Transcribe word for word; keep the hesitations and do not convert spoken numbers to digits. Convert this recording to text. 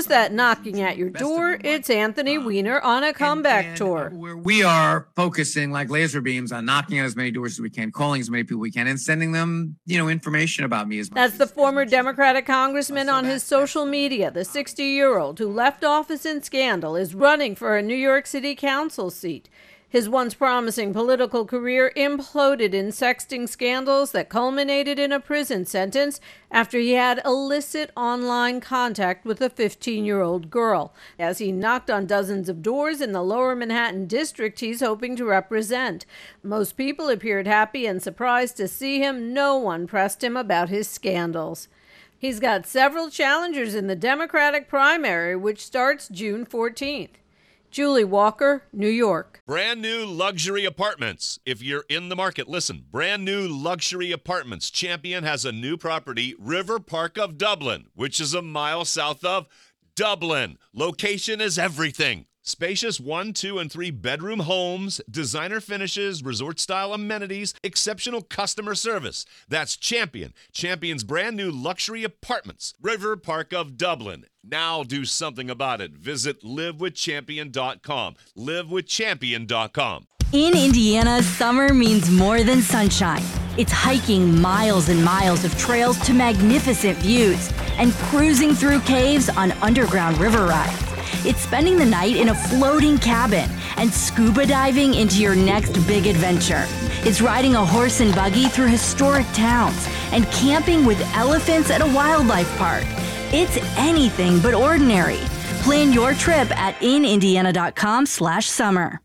Who's that knocking at your door? It's Anthony Weiner on a comeback and, and tour. Where we are focusing like laser beams on knocking on as many doors as we can, calling as many people we can, and sending them, you know, information about me as much. That's as, the former as Democratic congressman so on his social media. The sixty-year-old who left office in scandal is running for a New York City council seat. His once promising political career imploded in sexting scandals that culminated in a prison sentence after he had illicit online contact with a fifteen-year-old girl. As he knocked on dozens of doors in the lower Manhattan district he's hoping to represent. Most people appeared happy and surprised to see him. No one pressed him about his scandals. He's got several challengers in the Democratic primary, which starts June fourteenth. Julie Walker, New York. Brand new luxury apartments. If you're in the market, listen. Brand new luxury apartments. Champion has a new property, River Park of Dublin, which is a mile south of Dublin. Location is everything. Spacious one, two, and three bedroom homes, designer finishes, resort-style amenities, exceptional customer service. That's Champion. Champion's brand new luxury apartments. River Park of Dublin. Now do something about it. Visit live with champion dot com. live with champion dot com. In Indiana, summer means more than sunshine. It's hiking miles and miles of trails to magnificent views and cruising through caves on underground river rides. It's spending the night in a floating cabin and scuba diving into your next big adventure. It's riding a horse and buggy through historic towns and camping with elephants at a wildlife park. It's anything but ordinary. Plan your trip at in indiana dot com slash summer.